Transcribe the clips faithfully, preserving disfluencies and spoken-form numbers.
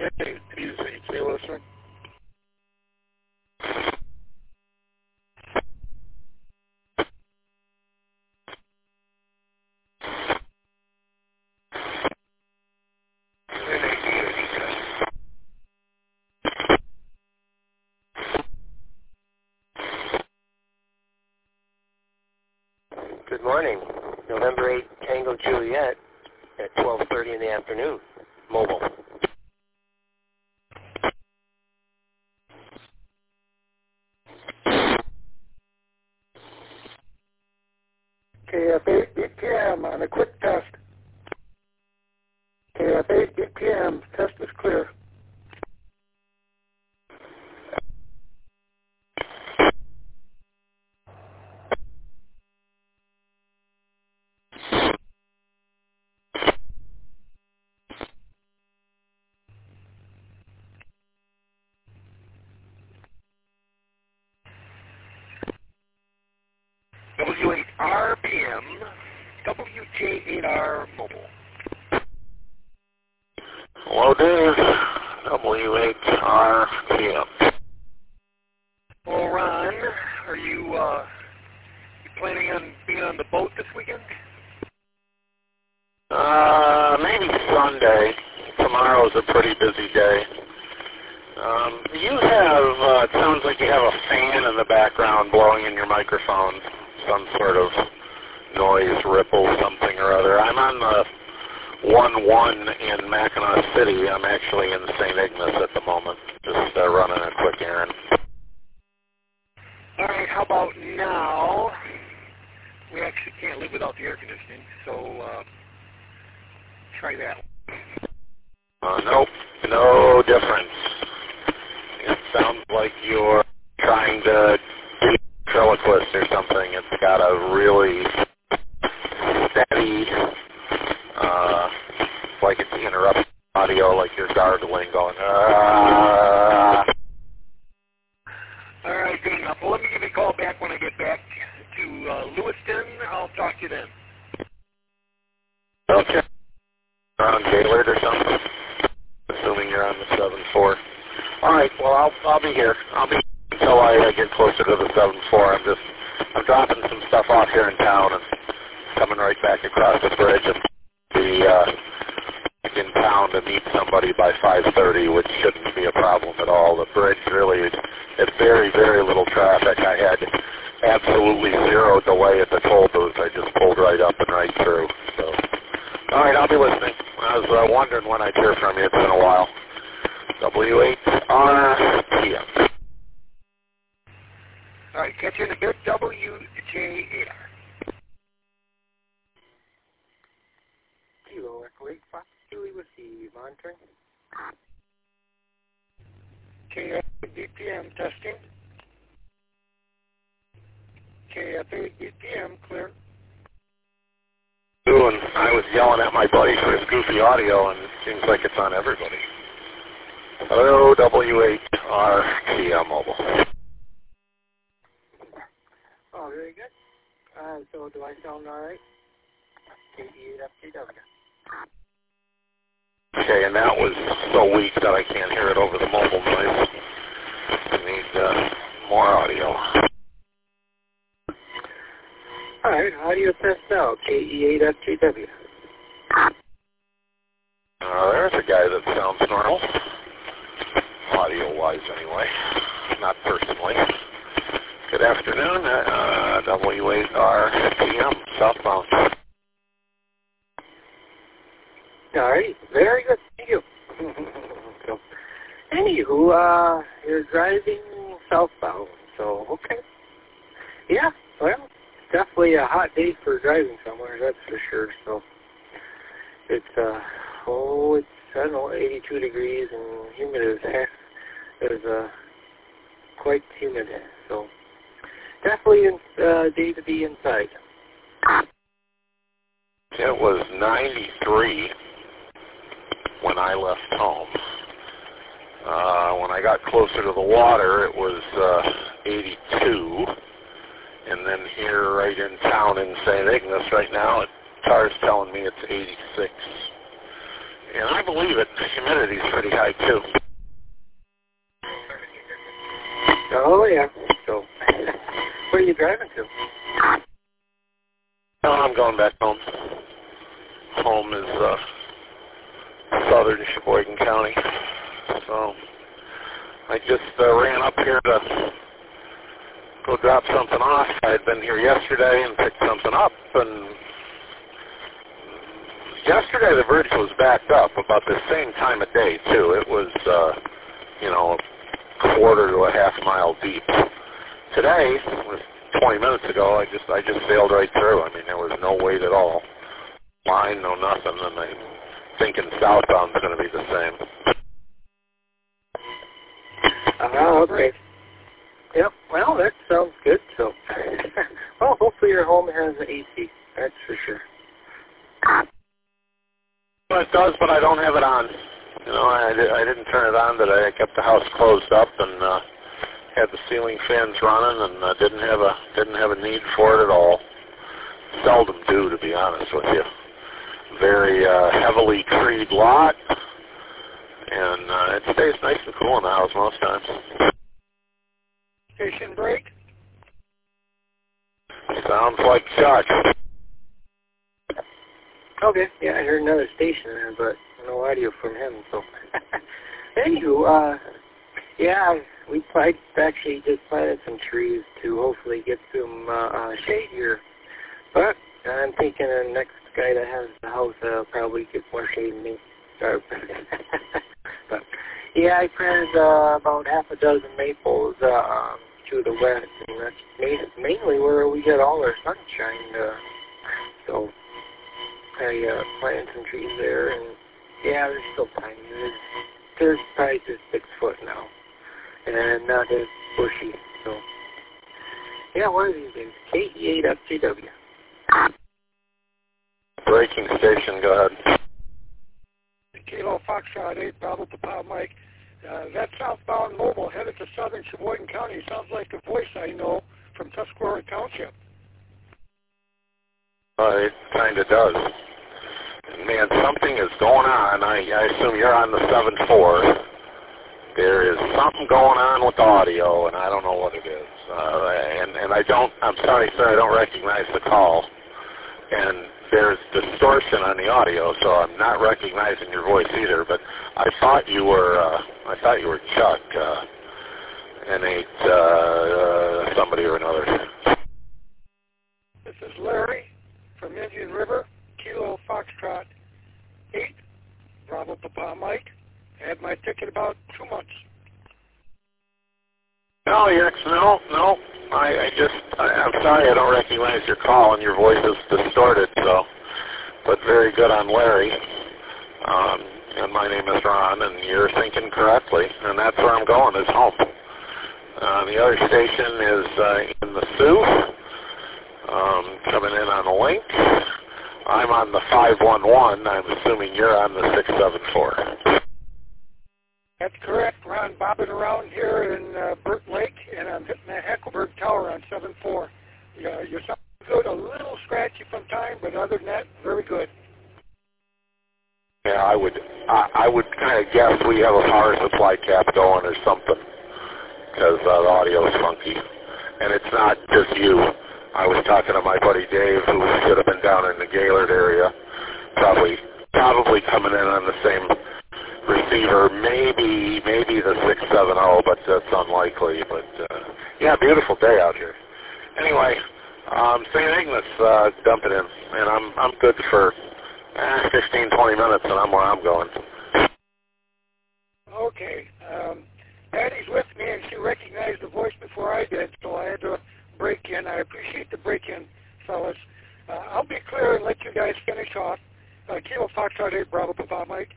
Hey, is H A listening? Good morning. November eighth, Tango Juliet at twelve thirty in the afternoon. Mobile. K F eight B P M on a quick test. K F eight B P M, test is clear. W eight R P M, W J eight R mobile. Hello, Dave. W eight R P M. Well, Ron, are you, uh, you planning on being on the boat this weekend? Uh, maybe Sunday. Tomorrow's a pretty busy day. Um, you have, uh, it sounds like you have a fan in the background blowing in your microphone. Some sort of noise, ripple, something or other. I'm on the one one in Mackinac City. I'm actually in Saint Ignace at the moment, just uh, running a quick errand. All right, how about now? We actually can't live without the air conditioning, so uh, try that. Uh, nope, no difference. It sounds like you're trying to do ventriloquist or something. It's got a really steady, uh, like it's interrupting audio, like you're gargling, going, ah. All right, good enough. Well, let me give you a call back when I get back to uh, Lewiston. I'll talk to you then. Okay. Around Gaylord or something? Assuming you're on the seven four. All right, well, I'll, I'll be here. I'll be here until I uh, get closer to the seven four. I'm just, I'm dropping some stuff off here in town and coming right back across the bridge and be uh, in town to meet somebody by five thirty, which shouldn't be a problem at all. The bridge really had very, very little traffic. I had absolutely zero delay at the toll booth. I just pulled right up and right through. So, all right, I'll be listening. I was uh, wondering when I'd hear from you. It's been a while. W eight R P M. All right, catch you in a bit. W J eight R. Kilo Echo eight Fox Julie with the monitoring. K F eight B P M testing. K F eight B P M clear. And I was yelling at my buddy for his goofy audio, and it seems like it's on everybody. Hello, W eight R P M mobile. Oh, very good. Uh, so do I sound all right? K E eight F T W. Okay, and that was so weak that I can't hear it over the mobile noise. I need uh, more audio. All right, audio test now. K E eight F T W. Uh, there's a guy that sounds normal. Audio-wise, anyway. Not personally. Good afternoon. Uh, W eight R P M, southbound. All right, very good. Thank you. So, anywho, uh, you're driving southbound, so okay. Yeah, well, definitely a hot day for driving somewhere, that's for sure. So, it's, uh, oh, it's, I don't know, eighty-two degrees and humid as heck. It's, uh, quite humid, so definitely a uh, day to be inside. It was ninety-three when I left home. Uh, when I got closer to the water, it was uh, eighty-two. And then here right in town in Saint Ignace right now, it, car's telling me it's eighty-six. and I believe it, the humidity's pretty high too. Oh, yeah. So, where are you driving to? No, I'm going back home. Home is uh, southern Sheboygan County. So, I just uh, ran up here to go drop something off. I had been here yesterday and picked something up, and yesterday the bridge was backed up about the same time of day, too. It was, uh, you know, a quarter to a half mile deep. Today, it was twenty minutes ago, I just I just sailed right through. I mean, there was no wait at all. Line, no nothing, and I'm thinking southbound's going to be the same. Oh, okay. Yep, well, that sounds good, so. Well, hopefully your home has an A C, that's for sure. Well, it does, but I don't have it on. You know, I, I didn't turn it on today. I kept the house closed up and uh, had the ceiling fans running, and uh, didn't have a didn't have a need for it at all. Seldom do, to be honest with you. Very uh, heavily treed lot, and uh, it stays nice and cool in the house most times. Station break. Sounds like Chuck. Okay, yeah, I heard another station there, but no audio from him, so. Anywho, uh, yeah, we I actually just planted some trees to hopefully get some uh, uh, shade here. But I'm thinking the next guy that has the house will uh, probably get more shade than me. Sorry. But, yeah, I planted uh, about half a dozen maples uh, um, to the west, and that's ma- mainly where we get all our sunshine. Uh, so I uh, planted some trees there, and yeah, they're still tiny. They're, they're probably just six foot now, and not as bushy. So, yeah, one of these days, K E eight F G W. Braking station, go ahead. Kilo Foxtrot eight, Bravo Papa Mike. Uh, that southbound mobile headed to southern Sheboygan County sounds like a voice I know from Tuscarora Township. Uh, it kind of does. Man, something is going on. I, I assume you're on the seven four. There is something going on with the audio, and I don't know what it is. Uh, and, and I don't, I'm sorry, sir, I don't recognize the call. And there's distortion on the audio, so I'm not recognizing your voice either. But I thought you were, uh, I thought you were Chuck, uh, and eight, uh, uh, somebody or another. This is Larry from Indian River, Kilo Foxtrot eight, Bravo Papa Mike. I had my ticket about two months. No, yes, no, no. I, I just, I, I'm sorry I don't recognize your call, and your voice is distorted, so, but very good on Larry. Um, and my name is Ron, and you're thinking correctly, and that's where I'm going, is home. Uh, the other station is uh, in the Sioux, um, coming in on a link. I'm on the five one one. I'm assuming you're on the six seven four. That's correct. Ron bobbing around here in uh, Burt Lake, and I'm hitting the Hackleburg Tower on seven four. Uh, you're sounding good, a little scratchy from time, but other than that, very good. Yeah, I would I, I would kind of guess we have a power supply cap going or something, because uh, the audio is funky. And it's not just you. I was talking to my buddy Dave, who should have been down in the Gaylord area, probably probably coming in on the same receiver, maybe maybe the six seven zero, but that's unlikely. But uh, yeah, beautiful day out here. Anyway, um, Saint Ignace uh, dumping in, and I'm I'm good for eh, fifteen, twenty minutes, and I'm where I'm going. Okay. Um, Patty's with me, and she recognized the voice before I did, so I had to break in. I appreciate the break-in, fellas. Uh, I'll be clear and let you guys finish off. Uh, Kilo Foxtrot eight, Bravo Papa Mike.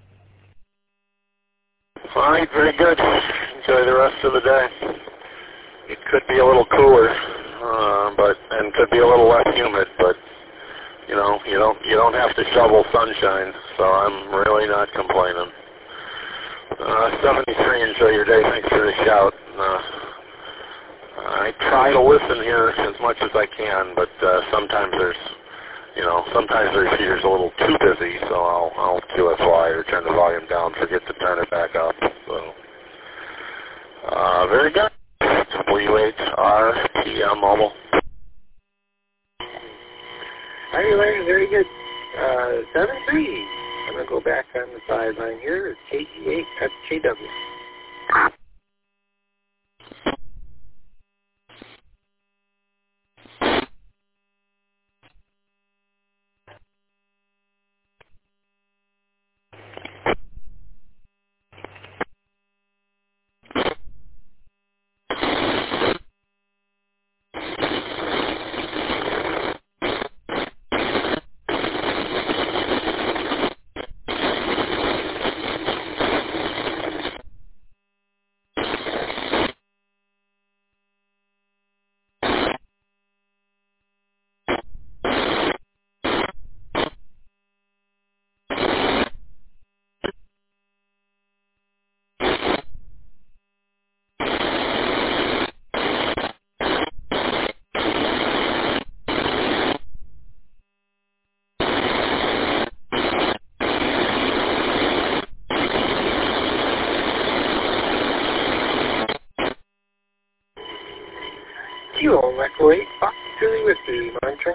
All right, very good. Enjoy the rest of the day. It could be a little cooler, uh, but and could be a little less humid, but you know, you don't you don't have to shovel sunshine, so I'm really not complaining. Uh, seventy-three, enjoy your day. Thanks for the shout. Uh, I try to listen here as much as I can, but uh, sometimes there's, you know, sometimes there's years a little too busy, so I'll I'll Q S Y. or turn the volume down, forget to turn it back up. So, uh, very good. W H R T M Mobile. All right, Larry, very good. Uh, seven three. I'm going to go back on the sideline here. It's K G eight F J W. Kilo Echo eight, Fox Philly Whiskey, monitoring.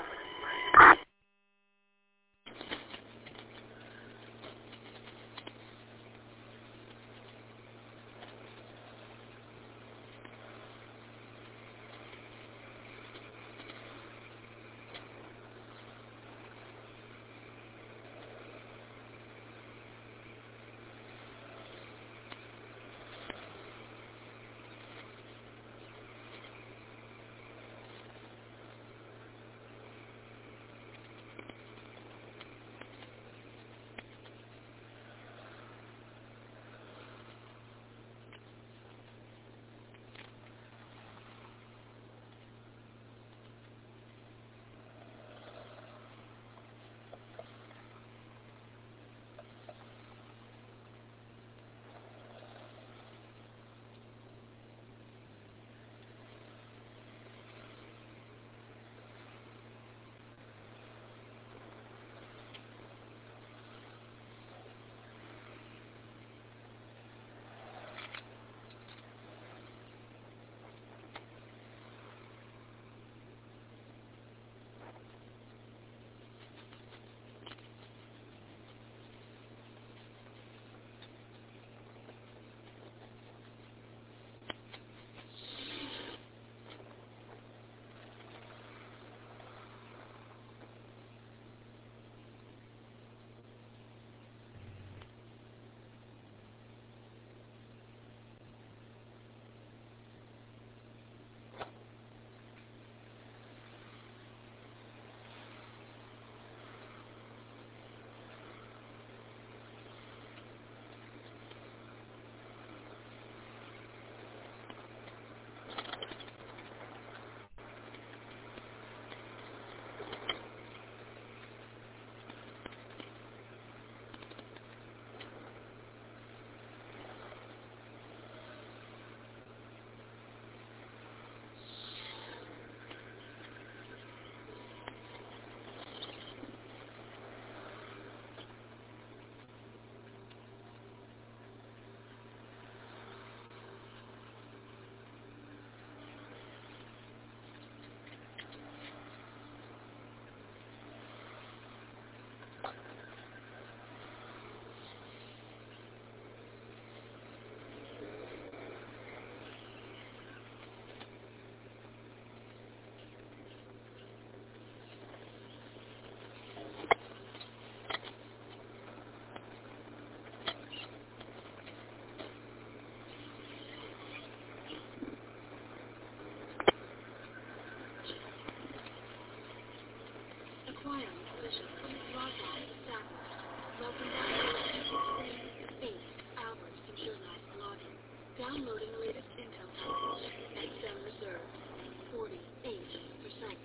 Downloading the latest Intel package. X M reserve. forty-eight percent.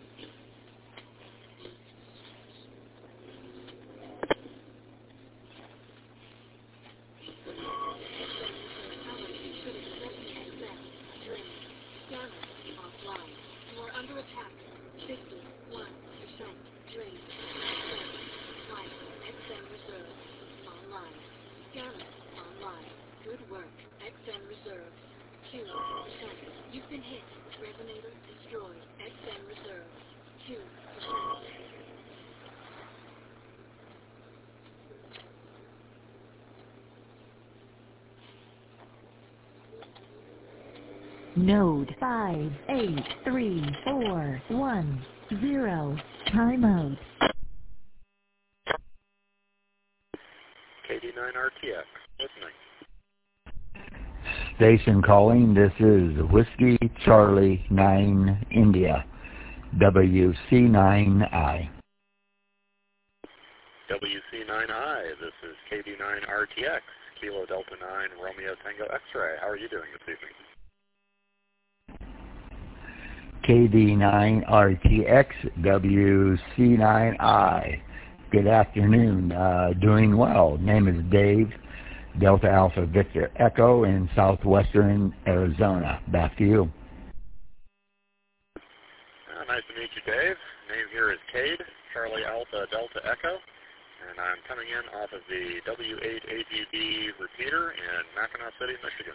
Offline. You are under attack. fifty-one percent drained. X M reserve. Online. Channel online. Good work. X N reserves. Kilo percent. You've been hit. Resonator destroyed. X N reserves. two percent. Node five eight three four one zero. Timeout. K D nine R T X. Listening. Station calling. This is Whiskey Charlie nine India. W C nine I. W C nine I. This is K D nine R T X. Kilo Delta nine Romeo Tango X-Ray. How are you doing this evening? K D nine R T X, W C nine I. Good afternoon. Uh, doing well. Name is Dave, Delta Alpha Victor Echo in southwestern Arizona. Back to you. Uh, nice to meet you, Dave. Name here is Cade, Charlie Alpha Delta Echo, and I'm coming in off of the W eight A G D repeater in Mackinac City, Michigan.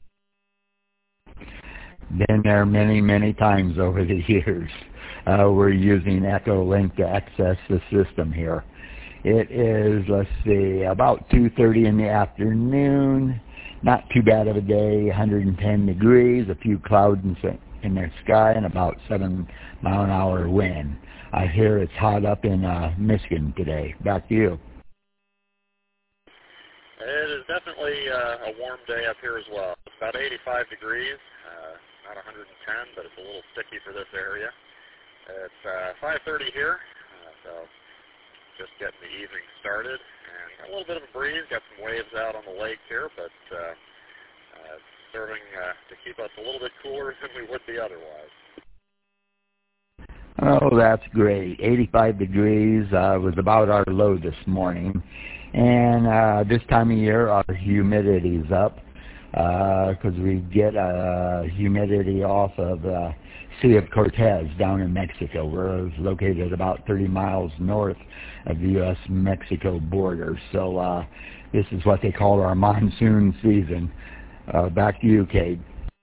Been there many, many times over the years. Uh, we're using Echo Link to access the system here. It is, let's see, about two thirty in the afternoon. Not too bad of a day, one hundred ten degrees, a few clouds in, in the sky, and about seven mile an hour wind. I hear it's hot up in uh, Michigan today. Back to you. It is definitely uh, a warm day up here as well. It's about eighty-five degrees. Uh, Not one hundred ten, but it's a little sticky for this area. It's uh, five thirty here, uh, so just getting the evening started. And a little bit of a breeze, got some waves out on the lake here, but uh, uh, serving uh, to keep us a little bit cooler than we would be otherwise. Oh, that's great. eighty-five degrees uh, was about our low this morning. And uh, this time of year, our humidity's up. Because uh, we get uh, humidity off of uh, Sea of Cortez down in Mexico. We're located about thirty miles north of the U S Mexico border. So uh, this is what they call our monsoon season. Uh, back to you, Cade.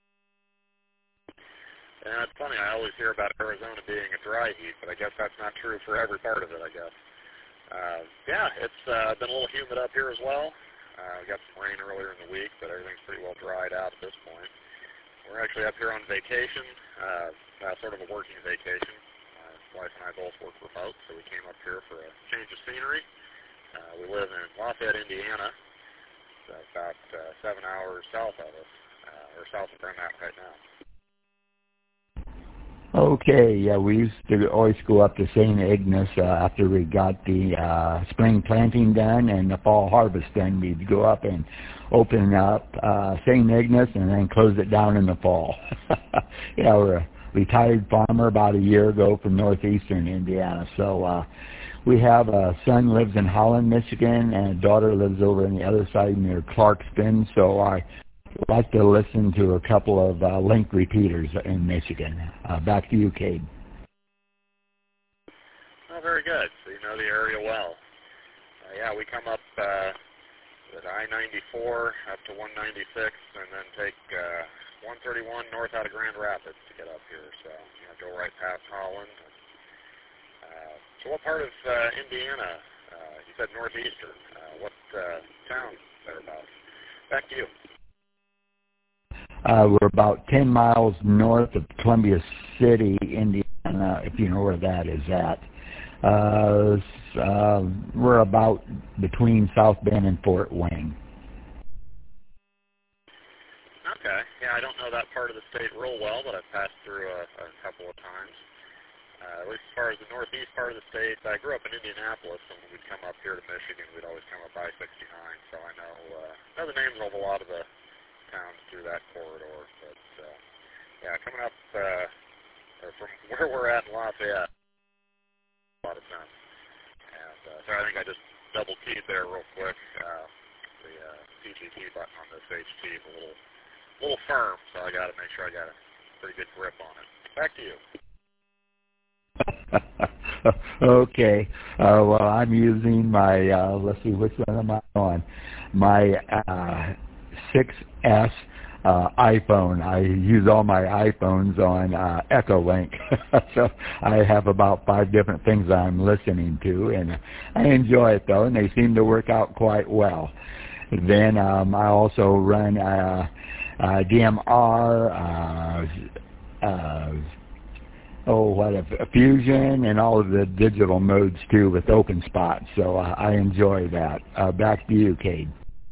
Yeah, it's funny. I always hear about Arizona being a dry heat, but I guess that's not true for every part of it, I guess. Uh, yeah, it's uh, been a little humid up here as well. Uh, we got some rain earlier in the week, but everything's pretty well dried out at this point. We're actually up here on vacation, uh, uh, sort of a working vacation. My wife and I both work remote, so we came up here for a change of scenery. Uh, we live in Lafayette, Indiana. It's about uh, seven hours south of us, uh, or south of Bremen right now. Okay, yeah, we used to always go up to Saint Ignace uh, after we got the uh, spring planting done and the fall harvest done. We'd go up and open up uh, Saint Ignace and then close it down in the fall. Yeah, we're a retired farmer about a year ago from northeastern Indiana. So uh, we have a son lives in Holland, Michigan, and a daughter lives over on the other side near Clarkston. So I like to listen to a couple of uh, link repeaters in Michigan. Uh, back to you, Cade. Oh, very good. So you know the area well. Uh, yeah, we come up uh, at I ninety-four up to one ninety-six and then take uh, one thirty-one north out of Grand Rapids to get up here. So, you know, go right past Holland. Uh, so what part of uh, Indiana? Uh, you said northeastern. Uh, what uh, town thereabouts? Back to you. Uh, we're about ten miles north of Columbia City, Indiana, if you know where that is at. Uh, uh, we're about between South Bend and Fort Wayne. Okay. Yeah, I don't know that part of the state real well, but I've passed through a, a couple of times. Uh, at least as far as the northeast part of the state, I grew up in Indianapolis, and when we'd come up here to Michigan, we'd always come up I sixty-nine, so I know, uh, know the names of a lot of the towns through that corridor. But, uh, yeah, coming up uh, or from where we're at in Lafayette, a lot of sense. And uh, so I think I just double-keyed there real quick. Uh, the uh, P G T button on this H T is a little, little firm, so I got to make sure I got a pretty good grip on it. Back to you. Okay. Uh, well, I'm using my, uh, let's see, which one am I on? My uh, six S uh, iPhone. I use all my iPhones on uh, Echolink. So I have about five different things I'm listening to, and I enjoy it, though, and they seem to work out quite well. Then um, I also run uh, uh, D M R, uh, uh, oh, what a, a fusion, and all of the digital modes too with OpenSpot. So uh, I enjoy that. Uh, back to you, Cade.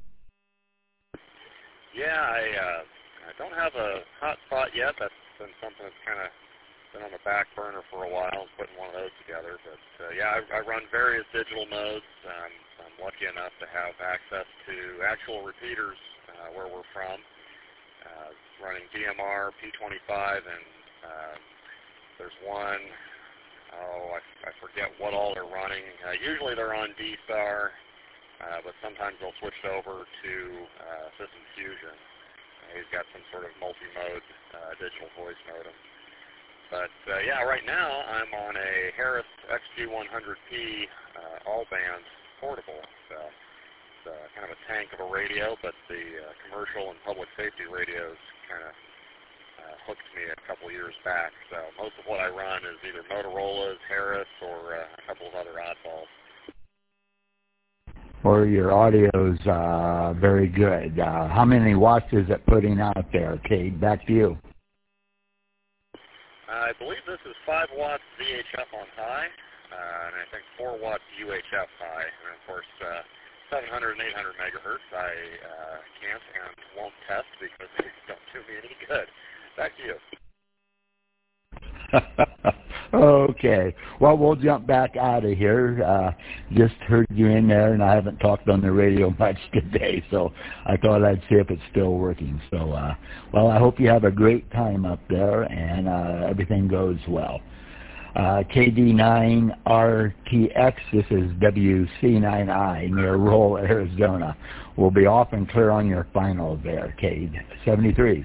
Yeah, I uh, I don't have a hot spot yet. That's been something that's kind of been on the back burner for a while, putting one of those together. But uh, yeah, I, I run various digital modes. Um, I'm lucky enough to have access to actual repeaters uh, where we're from, uh, running D M R, P twenty-five, and uh, there's one, oh, I, I forget what all they're running. Uh, usually they're on D-Star, uh, but sometimes they'll switch over to uh, System Fusion. Uh, he's got some sort of multi-mode uh, digital voice modem. But uh, yeah, right now I'm on a Harris X G one hundred P uh, all-band portable. So it's uh, kind of a tank of a radio, but the uh, commercial and public safety radios kind of uh, hooked me a couple years back. So most of what I run is either Motorola's, Harris, or uh, a couple of other oddballs. Or your audio's uh, very good. Uh, how many watts is it putting out there, Cade? Back to you. I believe this is five watts V H F on high, uh, and I think four watts U H F high. And of course, uh, seven hundred and eight hundred megahertz I uh, can't and won't test because they don't do me any good. Back to you. Okay. Well, we'll jump back out of here. Uh, just heard you in there, and I haven't talked on the radio much today, so I thought I'd see if it's still working. So, uh, well, I hope you have a great time up there, and uh, everything goes well. Uh, K D nine R T X, this is W C nine I near Roll, Arizona. We'll be off and clear on your final there, Cade. seventy-threes.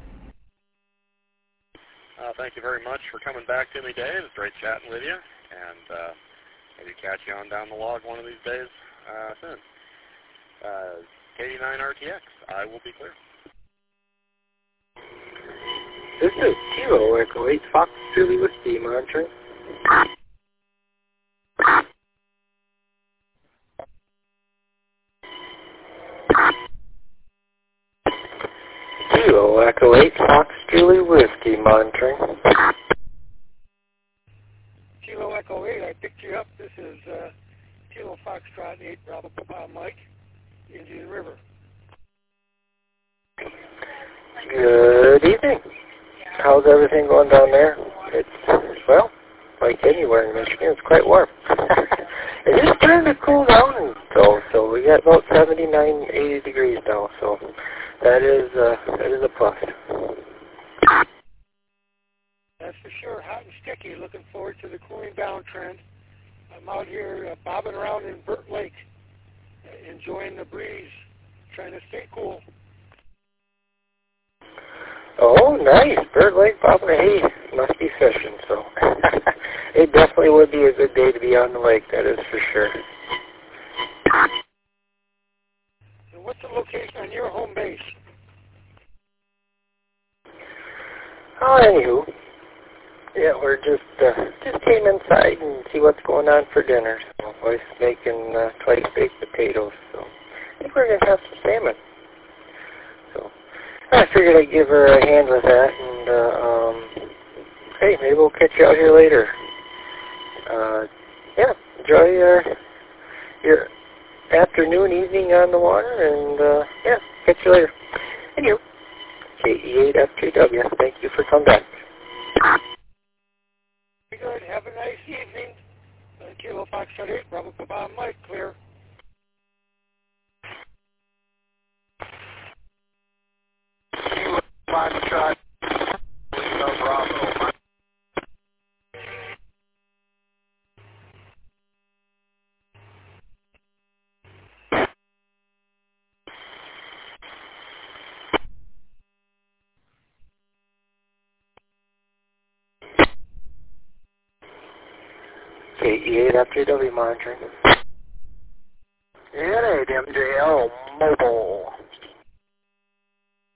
Uh, thank you very much for coming back to me, Dave. It was great chatting with you, and uh, maybe catch you on down the log one of these days uh, soon. Uh, K D nine R T X, I will be clear. This is Kilo Echo eight Fox Philly Whiskey monitoring. Kilo Echo eight Fox Philly Whiskey monitoring. Kilo Echo eight, I picked you up. This is uh, Kilo Foxtrot eight, Bravo Papa Mike, Indian River. Good evening. How's everything going down there? It's, well, like anywhere in Michigan, it's quite warm. It is starting to cool down, though, so we got about seventy-nine, eighty degrees now, so that is, uh, that is a plus. That's for sure, hot and sticky. Looking forward to the cooling down trend. I'm out here uh, bobbing around in Burt Lake, uh, enjoying the breeze, trying to stay cool. Oh, nice. Bird Lake, Bobbing. Hey, must be fishing, so it definitely would be a good day to be on the lake, that is for sure. So what's the location on your home base? Oh, anywho, yeah, we're just uh, just came inside and see what's going on for dinner. So wife's making uh, twice baked potatoes, so I think we're gonna have some salmon. So I figured I'd give her a hand with that, and uh, um, hey, maybe we'll catch you out here later. Uh, yeah, enjoy your your afternoon, evening on the water, and uh, yeah, catch you later. Anyway, K E eight F T W, thank you for coming back. Very good. Have a nice evening. Uh, Kilo Foxtrot eight, Bravo Papa Mike, clear. Foxtrot, Lima Bravo. K E eight F J W monitoring. eight M J L